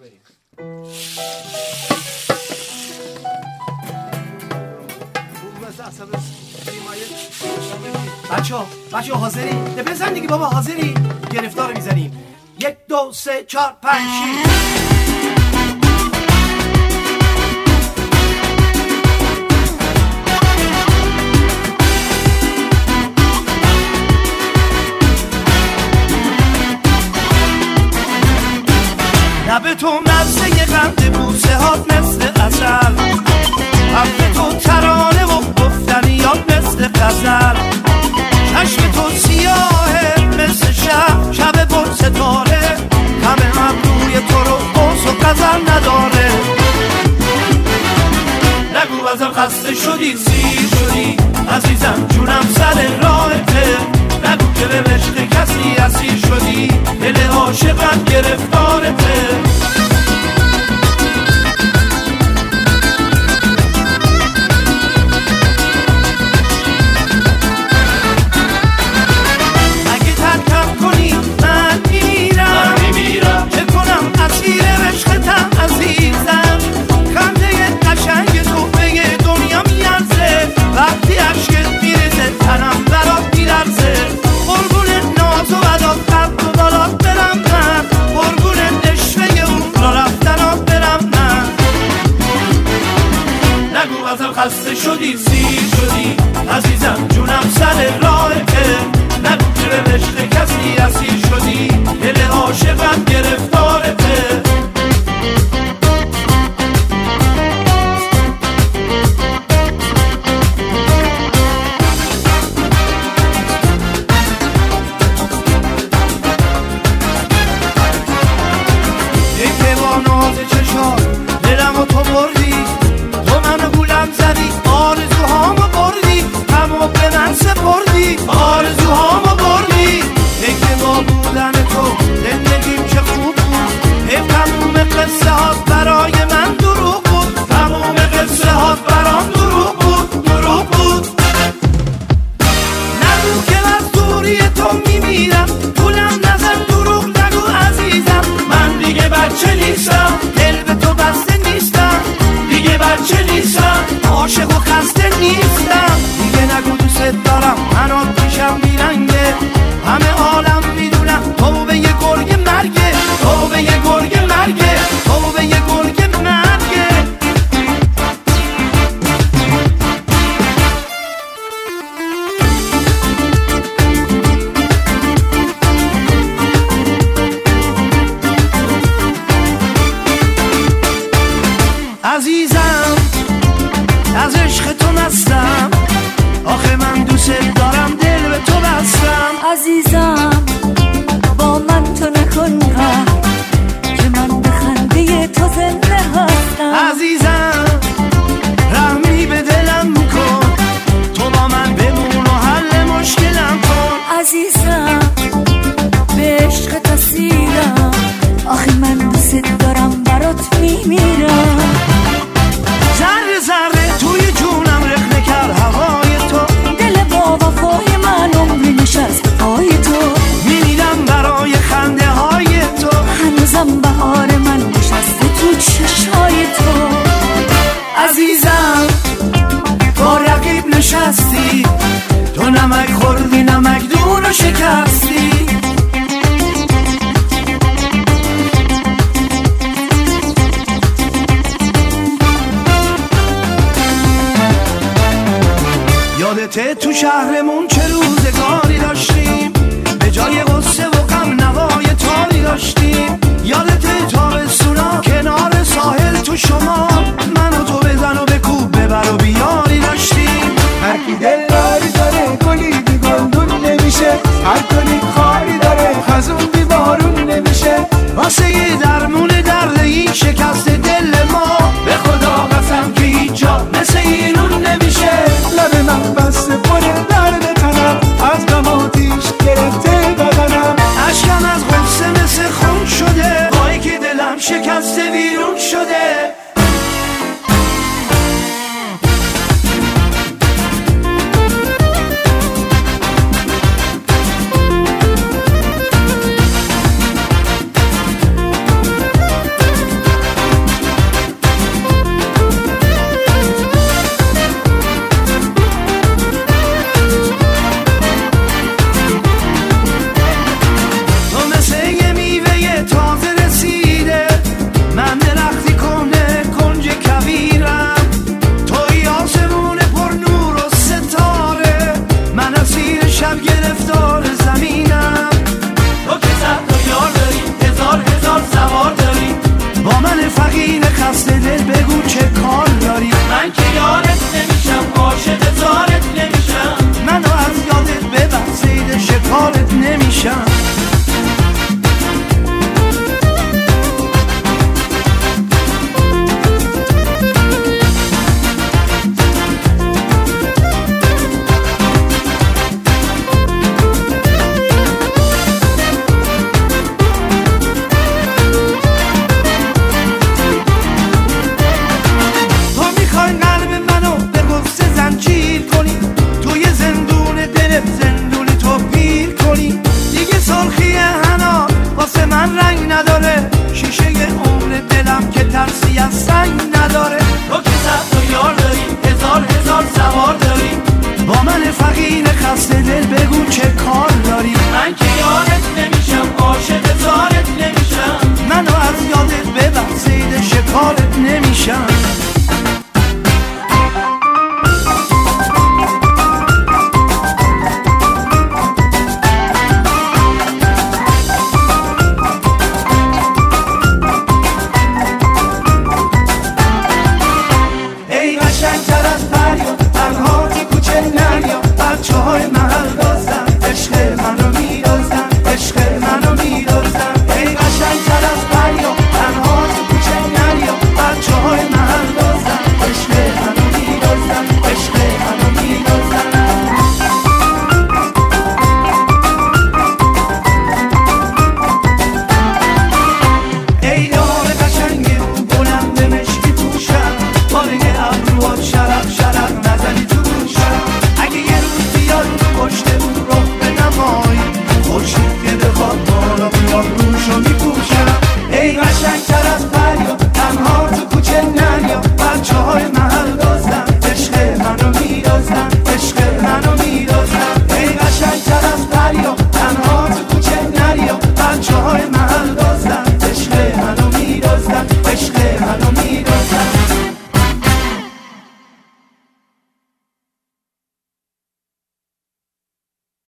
بریم. بچه ها حاضری؟ بزن دیگه بابا، حاضری؟ گرفتار میزنیم. 1 2 3 4 5 6. لب تو مزه قند بوسه هات مثل عسل، حرف تو ترانه و گفتنیات مثل غزل، چشم تو سیاهه مثل شب پر ستاره، همه ابروی تو رو قوس و غزل نداره. نگو ازم خسته شدی سیر شدی عزیزم جونم سر راهته، نگو که به عشق کسی اسیر شدی دل عاشقم گرفتارته. اگه ترکم کنی من میمیرم، چه کنم اسیر عشقتم عزیزم، خنده قشنگ تو به دنیا میارزه، وقتی عشقت میرزه تنم برات میلرزه. قربون ناز و بدات قد و بالات برم من، قربون عشقه اون را رفتنات برم من. نگو ازم خسته شدی سیر شدی عزیزم جونم سر راهته، نگو که به عشق کسی اسیر شدی دل عاشقم گرفتارته. دلمو تو بردی، تو منو گولم زدی، آرزوهامو بردی، همو به من سپردی، آرزوهامو بردی. دیگه با بودن تو زندگیم چه خوب بود، تموم قصه هات برای من دروغ بود، تموم قصه هات برام دروغ بود، دروغ بود. نگو که از دوری تو میمیرم، گولم نزن دروغ نگو عزیزم، من دیگه بچه نیستم، دل به تو بسته نیستم، دیگه بچه نیستم، عاشق و خسته نیستم. دیگه نگو دوست دارم، منو پیشم بیرنگه، همه عالم میدونم تو به یه گرگ مرگه، تو به یه گرگ مرگه، تو به یه گرگ مرگه. عزیزم از عشق تو مستم، آخه من دوست دارم دل به تو بستم. عزیزم با من تو نکن که من به خنده تو زنده هستم. عزیزم رحمی به دلم کن، تو با من بمون و حل مشکلم کن. عزیزم به عشق اسیرم، آخه من دوست دارم برات میمیرم. ذره ذره توی جونم رخنه کرد هوای تو، دل با وفای من عمری نشست به پای تو، میمیرم برای خنده های تو، هنوزم بهار من نشسته تو چشای تو. عزیزم با رقیب نشستی، تو نمک خوردی نمک دون و شکستی. یادته تو شهرمون چه روزگاری داشتیم، به جای غصه و غم نوای تاری داشتیم. یادته تابستونا کنار ساحل تو شمال، من و تو بزن و بکوب ببر و بیاری داشتیم. هر کی دلداری داره گلی بی گلدون نمیشه، هر گلی خاری داره خزون بی بارون نمیشه. واسه یه درمون درد این شکست دل ما، به خدا قسم که هیچ جا مثل اینون نمیشه. لب من بسته پره درد تنم، از غم آتیش گرفته بدنم، اشکم از غصه مثل خون شده، وای که دلم شکست